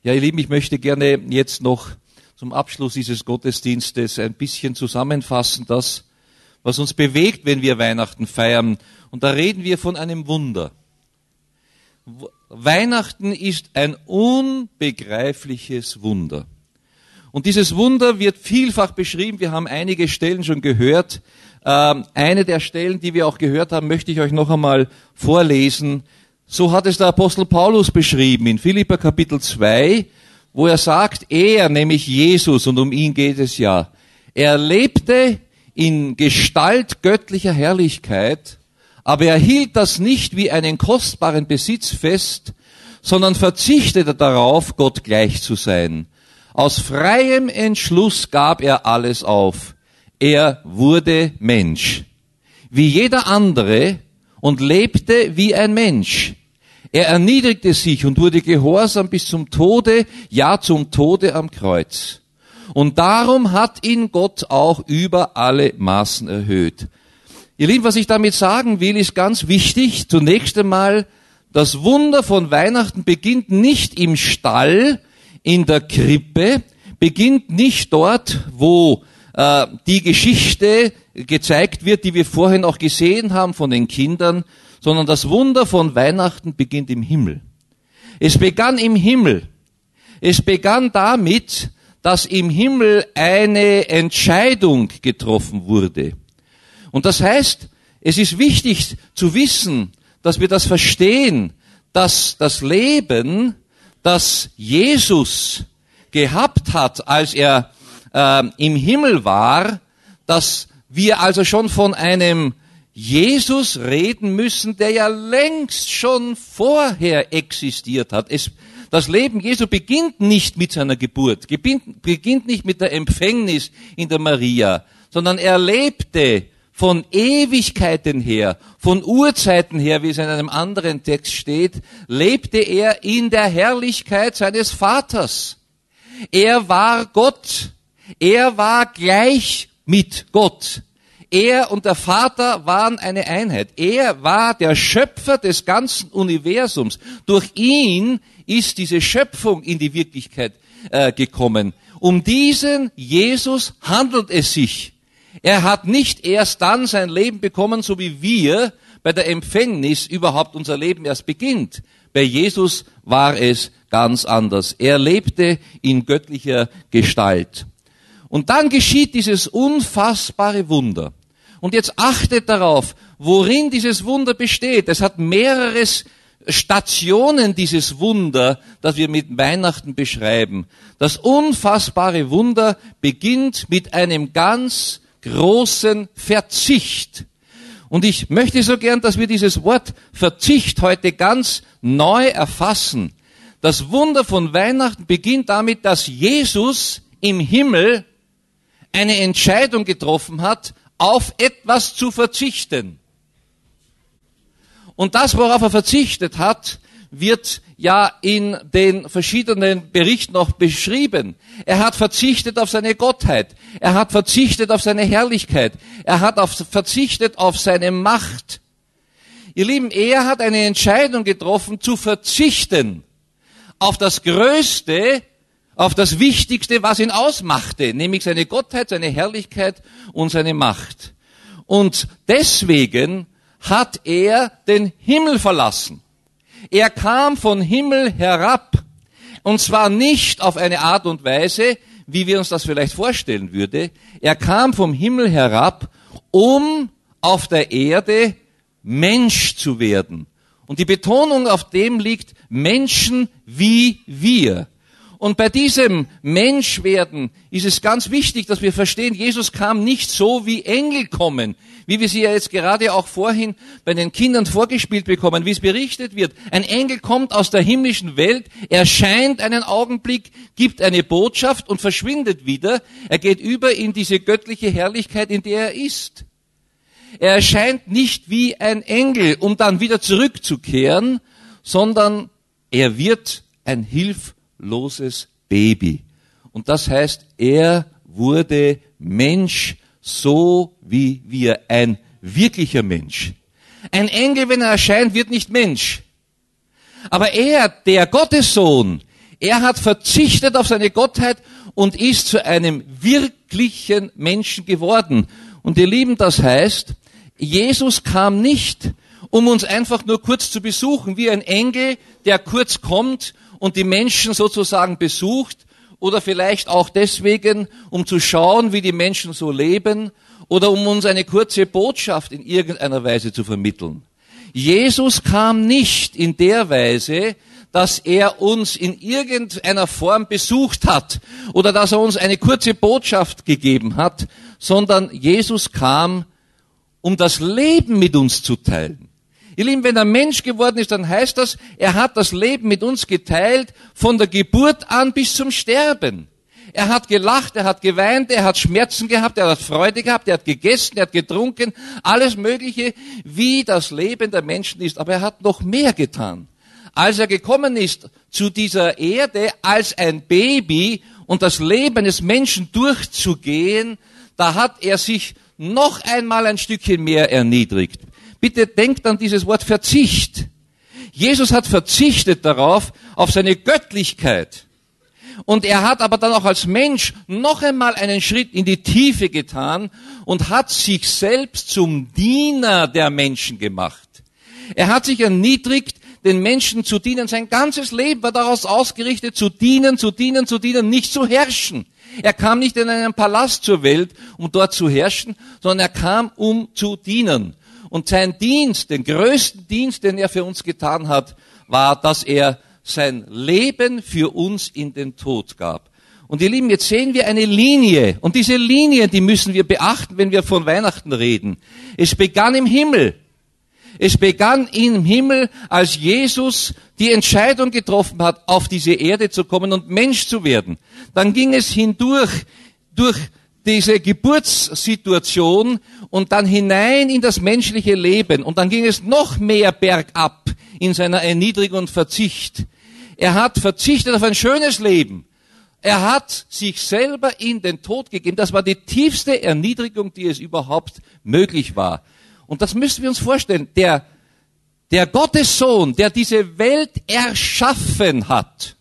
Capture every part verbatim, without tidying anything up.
Ja, ihr Lieben, ich möchte gerne jetzt noch zum Abschluss dieses Gottesdienstes ein bisschen zusammenfassen, das, was uns bewegt, wenn wir Weihnachten feiern. Und da reden wir von einem Wunder. Weihnachten ist ein unbegreifliches Wunder. Und dieses Wunder wird vielfach beschrieben. Wir haben einige Stellen schon gehört. Ähm, eine der Stellen, die wir auch gehört haben, möchte ich euch noch einmal vorlesen. So hat es der Apostel Paulus beschrieben in Philipper Kapitel zwei, wo er sagt, er, nämlich Jesus, und um ihn geht es ja, er lebte in Gestalt göttlicher Herrlichkeit, aber er hielt das nicht wie einen kostbaren Besitz fest, sondern verzichtete darauf, Gott gleich zu sein. Aus freiem Entschluss gab er alles auf. Er wurde Mensch, wie jeder andere, und lebte wie ein Mensch. Er erniedrigte sich und wurde gehorsam bis zum Tode, ja zum Tode am Kreuz. Und darum hat ihn Gott auch über alle Maßen erhöht. Ihr Lieben, was ich damit sagen will, ist ganz wichtig. Zunächst einmal, das Wunder von Weihnachten beginnt nicht im Stall, in der Krippe, beginnt nicht dort, wo äh, die Geschichte gezeigt wird, die wir vorhin auch gesehen haben von den Kindern, sondern das Wunder von Weihnachten beginnt im Himmel. Es begann im Himmel. Es begann damit, dass im Himmel eine Entscheidung getroffen wurde. Und das heißt, es ist wichtig zu wissen, dass wir das verstehen, dass das Leben, das Jesus gehabt hat, als er äh, im Himmel war, dass wir also schon von einem Jesus reden müssen, der ja längst schon vorher existiert hat. Es, das Leben Jesu beginnt nicht mit seiner Geburt, beginnt, beginnt nicht mit der Empfängnis in der Maria, sondern er lebte von Ewigkeiten her, von Urzeiten her, wie es in einem anderen Text steht, lebte er in der Herrlichkeit seines Vaters. Er war Gott. Er war gleich mit Gott. Er und der Vater waren eine Einheit. Er war der Schöpfer des ganzen Universums. Durch ihn ist diese Schöpfung in die Wirklichkeit äh, gekommen. Um diesen Jesus handelt es sich. Er hat nicht erst dann sein Leben bekommen, so wie wir bei der Empfängnis überhaupt unser Leben erst beginnt. Bei Jesus war es ganz anders. Er lebte in göttlicher Gestalt. Und dann geschieht dieses unfassbare Wunder. Und jetzt achtet darauf, worin dieses Wunder besteht. Es hat mehrere Stationen, dieses Wunder, das wir mit Weihnachten beschreiben. Das unfassbare Wunder beginnt mit einem ganz großen Verzicht. Und ich möchte so gern, dass wir dieses Wort Verzicht heute ganz neu erfassen. Das Wunder von Weihnachten beginnt damit, dass Jesus im Himmel eine Entscheidung getroffen hat, auf etwas zu verzichten. Und das, worauf er verzichtet hat, wird ja in den verschiedenen Berichten auch beschrieben. Er hat verzichtet auf seine Gottheit. Er hat verzichtet auf seine Herrlichkeit. Er hat auf, verzichtet auf seine Macht. Ihr Lieben, er hat eine Entscheidung getroffen, zu verzichten auf das Größte, auf das Wichtigste, was ihn ausmachte, nämlich seine Gottheit, seine Herrlichkeit und seine Macht. Und deswegen hat er den Himmel verlassen. Er kam von Himmel herab, und zwar nicht auf eine Art und Weise, wie wir uns das vielleicht vorstellen würde. Er kam vom Himmel herab, um auf der Erde Mensch zu werden. Und die Betonung auf dem liegt Menschen wie wir. Und bei diesem Menschwerden ist es ganz wichtig, dass wir verstehen, Jesus kam nicht so, wie Engel kommen, wie wir sie ja jetzt gerade auch vorhin bei den Kindern vorgespielt bekommen, wie es berichtet wird. Ein Engel kommt aus der himmlischen Welt, erscheint einen Augenblick, gibt eine Botschaft und verschwindet wieder. Er geht über in diese göttliche Herrlichkeit, in der er ist. Er erscheint nicht wie ein Engel, um dann wieder zurückzukehren, sondern er wird ein hilfloses Baby. Und das heißt, er wurde Mensch, so wie wir, ein wirklicher Mensch. Ein Engel, wenn er erscheint, wird nicht Mensch. Aber er, der Gottessohn, Er hat verzichtet auf seine Gottheit und ist zu einem wirklichen Menschen geworden. Und ihr Lieben, das heißt, Jesus kam nicht, um uns einfach nur kurz zu besuchen, wie ein Engel, der kurz kommt und die Menschen sozusagen besucht, oder vielleicht auch deswegen, um zu schauen, wie die Menschen so leben, oder um uns eine kurze Botschaft in irgendeiner Weise zu vermitteln. Jesus kam nicht in der Weise, dass er uns in irgendeiner Form besucht hat oder dass er uns eine kurze Botschaft gegeben hat, sondern Jesus kam, um das Leben mit uns zu teilen. Ihr Lieben, wenn er Mensch geworden ist, dann heißt das, er hat das Leben mit uns geteilt, von der Geburt an bis zum Sterben. Er hat gelacht, er hat geweint, er hat Schmerzen gehabt, er hat Freude gehabt, er hat gegessen, er hat getrunken, alles Mögliche, wie das Leben der Menschen ist. Aber er hat noch mehr getan. Als er gekommen ist zu dieser Erde als ein Baby und das Leben eines Menschen durchzugehen, da hat er sich noch einmal ein Stückchen mehr erniedrigt. Bitte denkt an dieses Wort Verzicht. Jesus hat verzichtet darauf, auf seine Göttlichkeit. Und er hat aber dann auch als Mensch noch einmal einen Schritt in die Tiefe getan und hat sich selbst zum Diener der Menschen gemacht. Er hat sich erniedrigt, den Menschen zu dienen. Sein ganzes Leben war daraus ausgerichtet, zu dienen, zu dienen, zu dienen, nicht zu herrschen. Er kam nicht in einen Palast zur Welt, um dort zu herrschen, sondern er kam, um zu dienen. Und sein Dienst, den größten Dienst, den er für uns getan hat, war, dass er sein Leben für uns in den Tod gab. Und ihr Lieben, jetzt sehen wir eine Linie. Und diese Linie, die müssen wir beachten, wenn wir von Weihnachten reden. Es begann im Himmel. Es begann im Himmel, als Jesus die Entscheidung getroffen hat, auf diese Erde zu kommen und Mensch zu werden. Dann ging es hindurch, durch diese Geburtssituation und dann hinein in das menschliche Leben. Und dann ging es noch mehr bergab in seiner Erniedrigung und Verzicht. Er hat verzichtet auf ein schönes Leben. Er hat sich selber in den Tod gegeben. Das war die tiefste Erniedrigung, die es überhaupt möglich war. Und das müssen wir uns vorstellen. Der, der Gottessohn, der diese Welt erschaffen hat,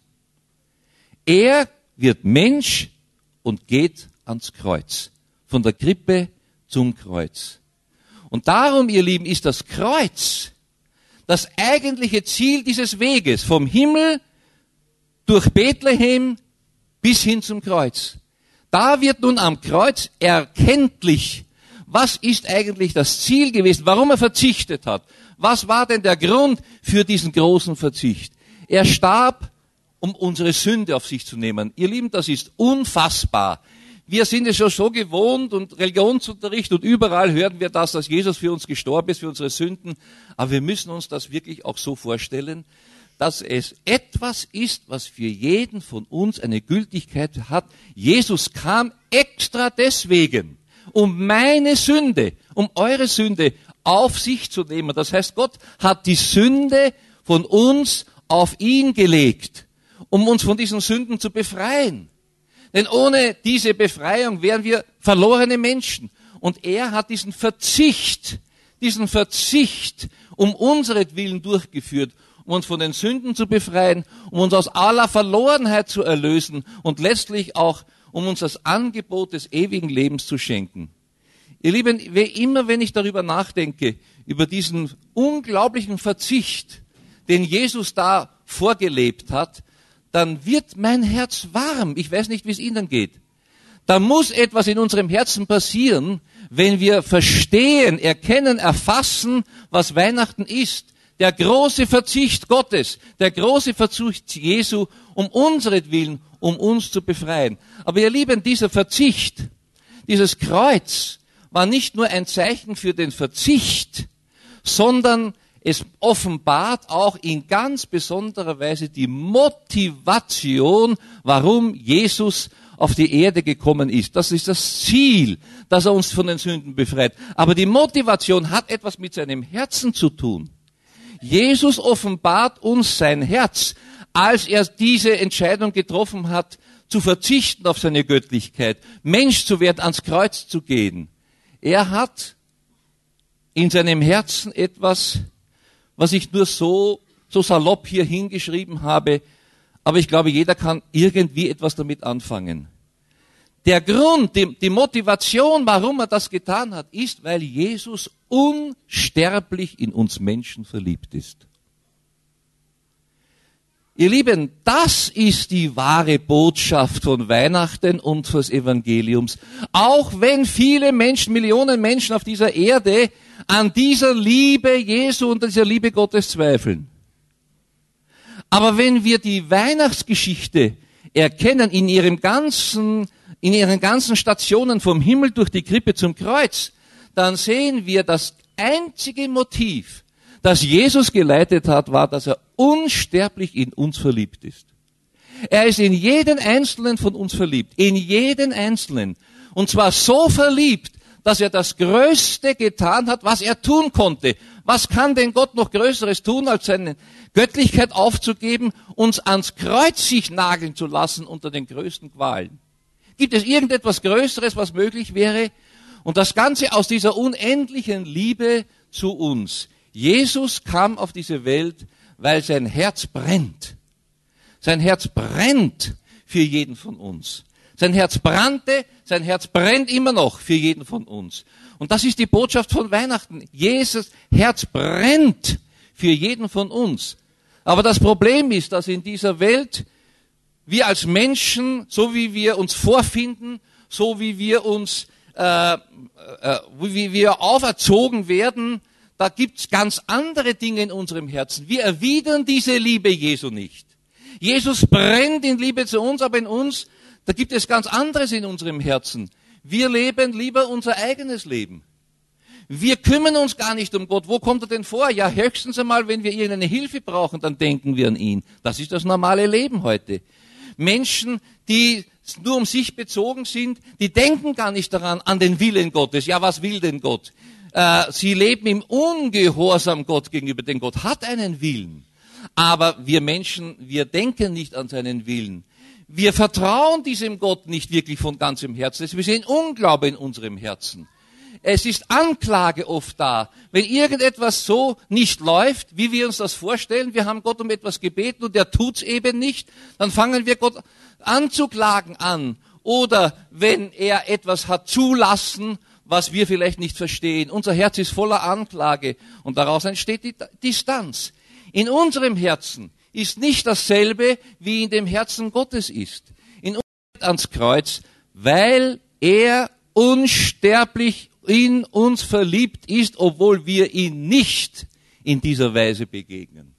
er wird Mensch und geht ans Kreuz. Von der Krippe zum Kreuz. Und darum, ihr Lieben, ist das Kreuz das eigentliche Ziel dieses Weges. Vom Himmel durch Bethlehem bis hin zum Kreuz. Da wird nun am Kreuz erkenntlich, was ist eigentlich das Ziel gewesen, warum er verzichtet hat. Was war denn der Grund für diesen großen Verzicht? Er starb, um unsere Sünde auf sich zu nehmen. Ihr Lieben, das ist unfassbar. Wir sind es schon so gewohnt und Religionsunterricht und überall hören wir das, dass Jesus für uns gestorben ist, für unsere Sünden. Aber wir müssen uns das wirklich auch so vorstellen, dass es etwas ist, was für jeden von uns eine Gültigkeit hat. Jesus kam extra deswegen, um meine Sünde, um eure Sünde auf sich zu nehmen. Das heißt, Gott hat die Sünde von uns auf ihn gelegt, um uns von diesen Sünden zu befreien. Denn ohne diese Befreiung wären wir verlorene Menschen. Und er hat diesen Verzicht, diesen Verzicht um unseretwillen durchgeführt, um uns von den Sünden zu befreien, um uns aus aller Verlorenheit zu erlösen und letztlich auch, um uns das Angebot des ewigen Lebens zu schenken. Ihr Lieben, immer wenn ich darüber nachdenke, über diesen unglaublichen Verzicht, den Jesus da vorgelebt hat, dann wird mein Herz warm. Ich weiß nicht, wie es Ihnen geht. Da muss etwas in unserem Herzen passieren, wenn wir verstehen, erkennen, erfassen, was Weihnachten ist. Der große Verzicht Gottes, der große Verzicht Jesu, um unseretwillen, um uns zu befreien. Aber ihr Lieben, dieser Verzicht, dieses Kreuz, war nicht nur ein Zeichen für den Verzicht, sondern es offenbart auch in ganz besonderer Weise die Motivation, warum Jesus auf die Erde gekommen ist. Das ist das Ziel, dass er uns von den Sünden befreit. Aber die Motivation hat etwas mit seinem Herzen zu tun. Jesus offenbart uns sein Herz, als er diese Entscheidung getroffen hat, zu verzichten auf seine Göttlichkeit, Mensch zu werden, ans Kreuz zu gehen. Er hat in seinem Herzen etwas, was ich nur so, so salopp hier hingeschrieben habe, aber ich glaube, jeder kann irgendwie etwas damit anfangen. Der Grund, die, die Motivation, warum er das getan hat, ist, weil Jesus unsterblich in uns Menschen verliebt ist. Ihr Lieben, das ist die wahre Botschaft von Weihnachten und des Evangeliums. Auch wenn viele Menschen, Millionen Menschen auf dieser Erde an dieser Liebe Jesu und dieser Liebe Gottes zweifeln. Aber wenn wir die Weihnachtsgeschichte erkennen in ihrem ganzen, in ihren ganzen Stationen vom Himmel durch die Krippe zum Kreuz, dann sehen wir, das einzige Motiv, das Jesus geleitet hat, war, dass er unsterblich in uns verliebt ist. Er ist in jeden Einzelnen von uns verliebt, in jeden Einzelnen. Und zwar so verliebt, dass er das Größte getan hat, was er tun konnte. Was kann denn Gott noch Größeres tun, als seine Göttlichkeit aufzugeben, uns ans Kreuz sich nageln zu lassen unter den größten Qualen? Gibt es irgendetwas Größeres, was möglich wäre? Und das Ganze aus dieser unendlichen Liebe zu uns. Jesus kam auf diese Welt, weil sein Herz brennt. Sein Herz brennt für jeden von uns. Sein Herz brannte, sein Herz brennt immer noch für jeden von uns. Und das ist die Botschaft von Weihnachten. Jesus Herz brennt für jeden von uns. Aber das Problem ist, dass in dieser Welt wir als Menschen, so wie wir uns vorfinden, so wie wir uns, äh, äh, wie wir auferzogen werden, da gibt's ganz andere Dinge in unserem Herzen. Wir erwidern diese Liebe Jesu nicht. Jesus brennt in Liebe zu uns, aber in uns, da gibt es ganz anderes in unserem Herzen. Wir leben lieber unser eigenes Leben. Wir kümmern uns gar nicht um Gott. Wo kommt er denn vor? Ja, höchstens einmal, wenn wir irgendeine Hilfe brauchen, dann denken wir an ihn. Das ist das normale Leben heute. Menschen, die nur um sich bezogen sind, die denken gar nicht daran, an den Willen Gottes. Ja, was will denn Gott? Äh, sie leben im Ungehorsam Gott gegenüber, denn Gott hat einen Willen. Aber wir Menschen, wir denken nicht an seinen Willen. Wir vertrauen diesem Gott nicht wirklich von ganzem Herzen. Wir sehen Unglaube in unserem Herzen. Es ist Anklage oft da. Wenn irgendetwas so nicht läuft, wie wir uns das vorstellen, wir haben Gott um etwas gebeten und er tut's eben nicht, dann fangen wir Gott anzuklagen an. Oder wenn er etwas hat zulassen, was wir vielleicht nicht verstehen. Unser Herz ist voller Anklage und daraus entsteht die Distanz. In unserem Herzen ist nicht dasselbe, wie in dem Herzen Gottes ist. In uns ans Kreuz, weil er unsterblich in uns verliebt ist, obwohl wir ihn nicht in dieser Weise begegnen.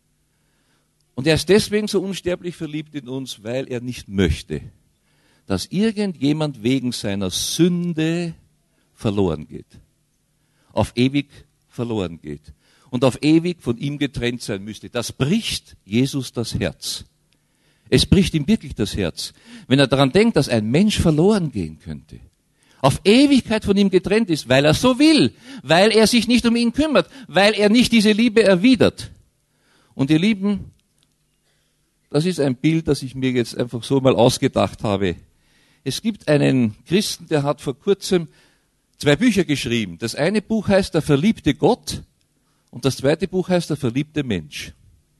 Und er ist deswegen so unsterblich verliebt in uns, weil er nicht möchte, dass irgendjemand wegen seiner Sünde verloren geht. Auf ewig verloren geht. Und auf ewig von ihm getrennt sein müsste. Das bricht Jesus das Herz. Es bricht ihm wirklich das Herz, wenn er daran denkt, dass ein Mensch verloren gehen könnte. Auf Ewigkeit von ihm getrennt ist, weil er so will, weil er sich nicht um ihn kümmert, weil er nicht diese Liebe erwidert. Und ihr Lieben, das ist ein Bild, das ich mir jetzt einfach so mal ausgedacht habe. Es gibt einen Christen, der hat vor kurzem zwei Bücher geschrieben. Das eine Buch heißt Der verliebte Gott und das zweite Buch heißt Der verliebte Mensch.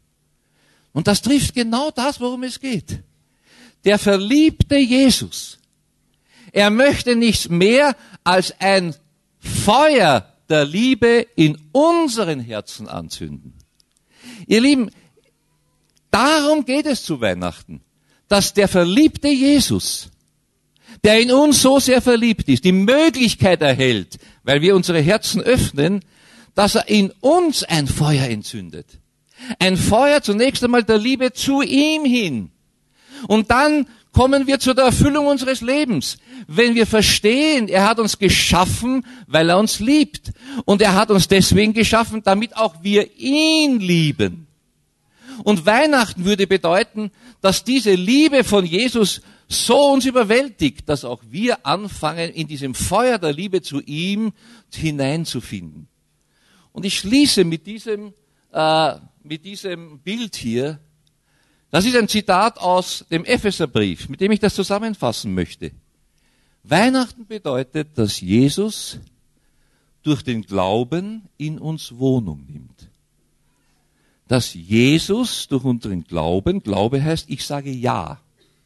Und das trifft genau das, worum es geht. Der verliebte Jesus. Er möchte nichts mehr als ein Feuer der Liebe in unseren Herzen anzünden. Ihr Lieben, darum geht es zu Weihnachten, dass der verliebte Jesus, der in uns so sehr verliebt ist, die Möglichkeit erhält, weil wir unsere Herzen öffnen, dass er in uns ein Feuer entzündet. Ein Feuer zunächst einmal der Liebe zu ihm hin. Und dann kommen wir zu der Erfüllung unseres Lebens. Wenn wir verstehen, er hat uns geschaffen, weil er uns liebt. Und er hat uns deswegen geschaffen, damit auch wir ihn lieben. Und Weihnachten würde bedeuten, dass diese Liebe von Jesus so uns überwältigt, dass auch wir anfangen, in diesem Feuer der Liebe zu ihm hineinzufinden. Und ich schließe mit diesem, äh, mit diesem Bild hier. Das ist ein Zitat aus dem Epheserbrief, mit dem ich das zusammenfassen möchte. Weihnachten bedeutet, dass Jesus durch den Glauben in uns Wohnung nimmt. dass Jesus durch unseren Glauben, Glaube heißt, ich sage Ja.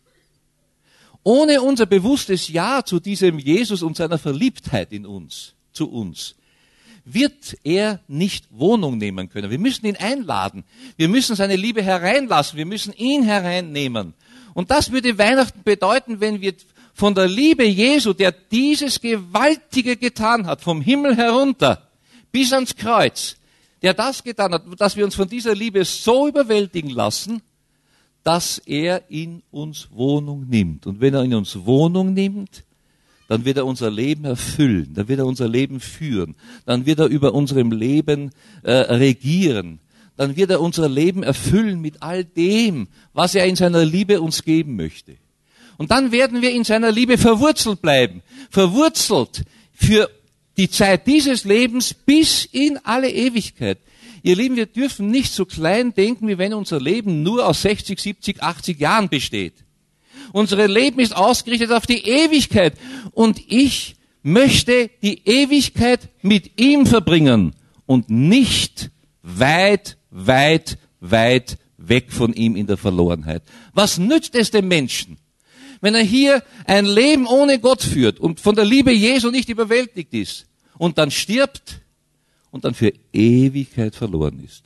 Ohne unser bewusstes Ja zu diesem Jesus und seiner Verliebtheit in uns, zu uns, wird er nicht Wohnung nehmen können. Wir müssen ihn einladen. Wir müssen seine Liebe hereinlassen. Wir müssen ihn hereinnehmen. Und das würde Weihnachten bedeuten, wenn wir von der Liebe Jesu, der dieses Gewaltige getan hat, vom Himmel herunter bis ans Kreuz, der das getan hat, dass wir uns von dieser Liebe so überwältigen lassen, dass er in uns Wohnung nimmt. Und wenn er in uns Wohnung nimmt, dann wird er unser Leben erfüllen, dann wird er unser Leben führen, dann wird er über unserem Leben äh, regieren, dann wird er unser Leben erfüllen mit all dem, was er in seiner Liebe uns geben möchte. Und dann werden wir in seiner Liebe verwurzelt bleiben, verwurzelt für die Zeit dieses Lebens bis in alle Ewigkeit. Ihr Lieben, wir dürfen nicht so klein denken, wie wenn unser Leben nur aus sechzig, siebzig, achtzig Jahren besteht. Unser Leben ist ausgerichtet auf die Ewigkeit. Und ich möchte die Ewigkeit mit ihm verbringen und nicht weit, weit, weit weg von ihm in der Verlorenheit. Was nützt es dem Menschen, wenn er hier ein Leben ohne Gott führt und von der Liebe Jesu nicht überwältigt ist und dann stirbt und dann für Ewigkeit verloren ist?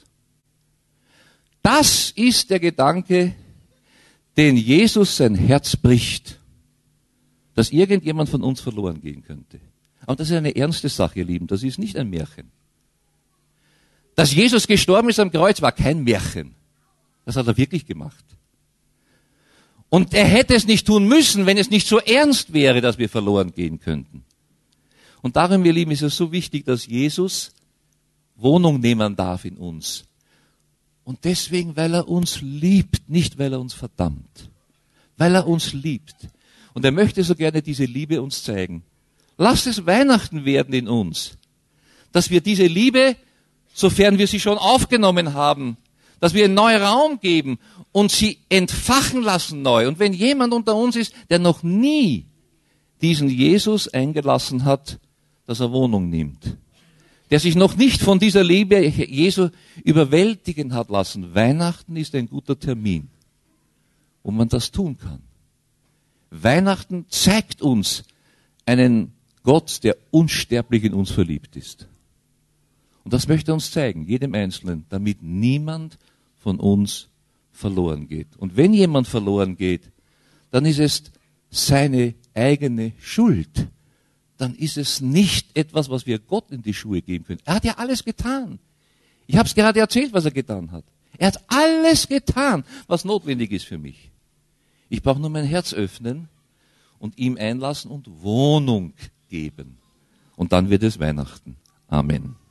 Das ist der Gedanke, den Jesus sein Herz bricht, dass irgendjemand von uns verloren gehen könnte. Aber das ist eine ernste Sache, ihr Lieben, das ist nicht ein Märchen. Dass Jesus gestorben ist am Kreuz, war kein Märchen. Das hat er wirklich gemacht. Und er hätte es nicht tun müssen, wenn es nicht so ernst wäre, dass wir verloren gehen könnten. Und darum, ihr Lieben, ist es so wichtig, dass Jesus Wohnung nehmen darf in uns. Und deswegen, weil er uns liebt, nicht weil er uns verdammt. Weil er uns liebt. Und er möchte so gerne diese Liebe uns zeigen. Lasst es Weihnachten werden in uns. Dass wir diese Liebe, sofern wir sie schon aufgenommen haben, dass wir einen neuen Raum geben und sie entfachen lassen neu. Und wenn jemand unter uns ist, der noch nie diesen Jesus eingelassen hat, dass er Wohnung nimmt, der sich noch nicht von dieser Liebe Jesu überwältigen hat lassen, Weihnachten ist ein guter Termin, wo man das tun kann. Weihnachten zeigt uns einen Gott, der unsterblich in uns verliebt ist. Und das möchte er uns zeigen, jedem Einzelnen, damit niemand von uns verloren geht. Und wenn jemand verloren geht, dann ist es seine eigene Schuld. Dann ist es nicht etwas, was wir Gott in die Schuhe geben können. Er hat ja alles getan. Ich habe es gerade erzählt, was er getan hat. Er hat alles getan, was notwendig ist für mich. Ich brauche nur mein Herz öffnen und ihm einlassen und Wohnung geben. Und dann wird es Weihnachten. Amen.